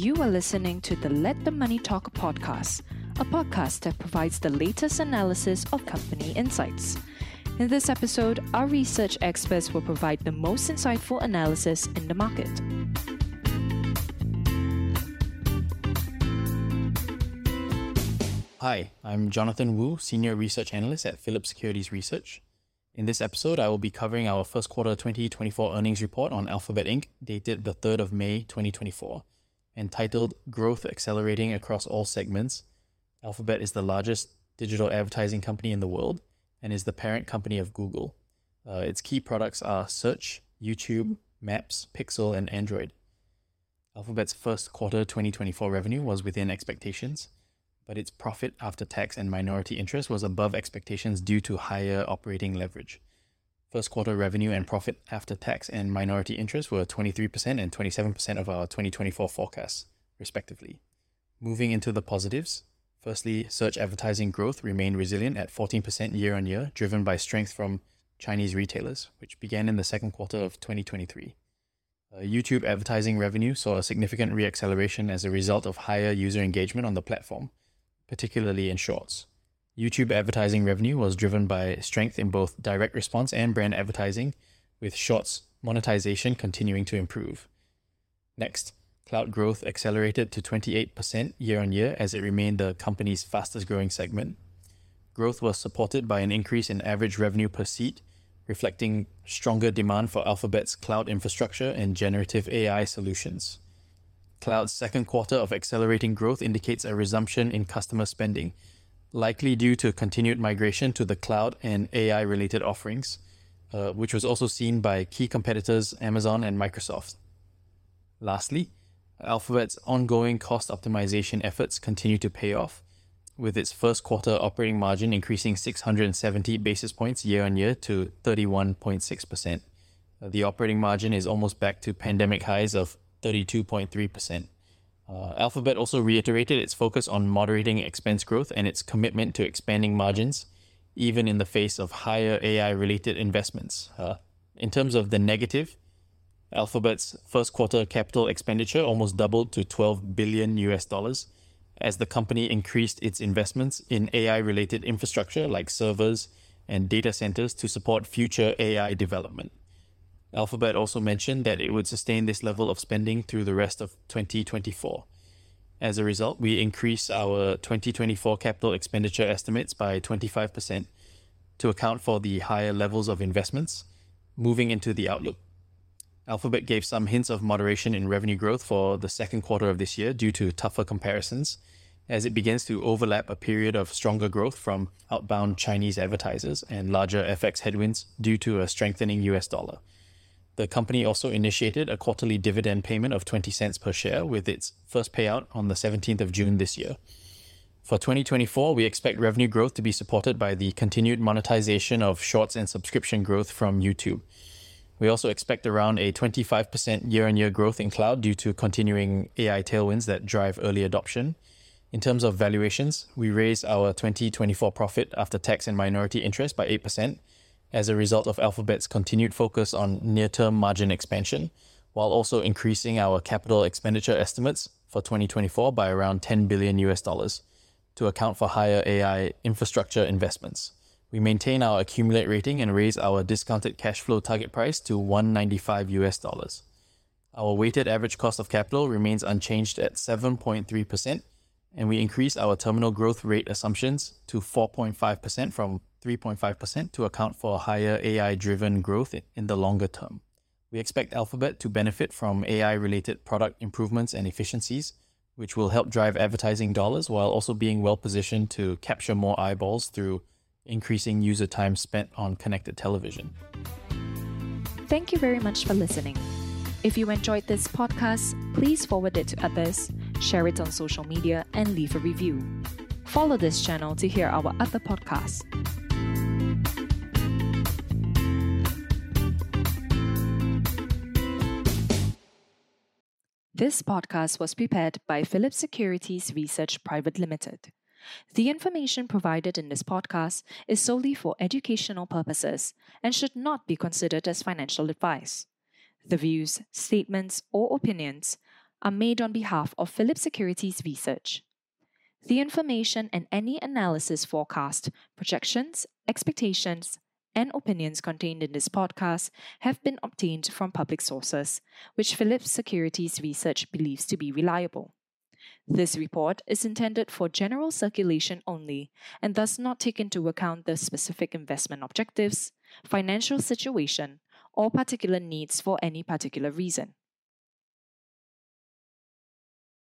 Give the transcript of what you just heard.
You are listening to the Let the Money Talk podcast, a podcast that provides the latest analysis of company insights. In this episode, our research experts will provide the most insightful analysis in the market. Hi, I'm Jonathan Wu, Senior Research Analyst at Philips Securities Research. In this episode, I will be covering our first quarter 2024 earnings report on Alphabet Inc., dated the 3rd of May 2024. Entitled Growth Accelerating Across All Segments. Alphabet is the largest digital advertising company in the world and is the parent company of Google. Its key products are Search, YouTube, Maps, Pixel, and Android. Alphabet's first quarter 2024 revenue was within expectations, but its profit after tax and minority interest was above expectations due to higher operating leverage. First quarter revenue and profit after tax and minority interest were 23% and 27% of our 2024 forecasts, respectively. Moving into the positives, firstly, search advertising growth remained resilient at 14% year-on-year, driven by strength from Chinese retailers, which began in the second quarter of 2023. YouTube advertising revenue saw a significant re-acceleration as a result of higher user engagement on the platform, particularly in Shorts. YouTube advertising revenue was driven by strength in both direct response and brand advertising, with Shorts monetization continuing to improve. Next, cloud growth accelerated to 28% year-on-year as it remained the company's fastest growing segment. Growth was supported by an increase in average revenue per seat, reflecting stronger demand for Alphabet's cloud infrastructure and generative AI solutions. Cloud's second quarter of accelerating growth indicates a resumption in customer spending, likely due to continued migration to the cloud and AI-related offerings, which was also seen by key competitors Amazon and Microsoft. Lastly, Alphabet's ongoing cost optimization efforts continue to pay off, with its first quarter operating margin increasing 670 basis points year-on-year to 31.6%. The operating margin is almost back to pandemic highs of 32.3%. Alphabet also reiterated its focus on moderating expense growth and its commitment to expanding margins, even in the face of higher AI-related investments. In terms of the negative, Alphabet's first quarter capital expenditure almost doubled to $12 billion as the company increased its investments in AI-related infrastructure like servers and data centers to support future AI development. Alphabet also mentioned that it would sustain this level of spending through the rest of 2024. As a result, we increased our 2024 capital expenditure estimates by 25% to account for the higher levels of investments. Moving into the outlook, Alphabet gave some hints of moderation in revenue growth for the second quarter of this year due to tougher comparisons, as it begins to overlap a period of stronger growth from outbound Chinese advertisers and larger FX headwinds due to a strengthening US dollar. The company also initiated a quarterly dividend payment of 20 cents per share with its first payout on the 17th of June this year. For 2024, we expect revenue growth to be supported by the continued monetization of Shorts and subscription growth from YouTube. We also expect around a 25% year-on-year growth in cloud due to continuing AI tailwinds that drive early adoption. In terms of valuations, we raised our 2024 profit after tax and minority interest by 8%, as a result of Alphabet's continued focus on near-term margin expansion, while also increasing our capital expenditure estimates for 2024 by around $10 billion to account for higher AI infrastructure investments. We maintain our accumulate rating and raise our discounted cash flow target price to $195. Our weighted average cost of capital remains unchanged at 7.3%, and we increase our terminal growth rate assumptions to 4.5% from 3.5% to account for higher AI-driven growth in the longer term. We expect Alphabet to benefit from AI-related product improvements and efficiencies, which will help drive advertising dollars while also being well-positioned to capture more eyeballs through increasing user time spent on connected television. Thank you very much for listening. If you enjoyed this podcast, please forward it to others, share it on social media, and leave a review. Follow this channel to hear our other podcasts. This podcast was prepared by Philips Securities Research Private Limited. The information provided in this podcast is solely for educational purposes and should not be considered as financial advice. The views, statements, or opinions are made on behalf of Philips Securities Research. The information and any analysis, forecast, projections, expectations, and opinions contained in this podcast have been obtained from public sources, which Philips Securities Research believes to be reliable. This report is intended for general circulation only and does not take into account the specific investment objectives, financial situation, or particular needs for any particular reason.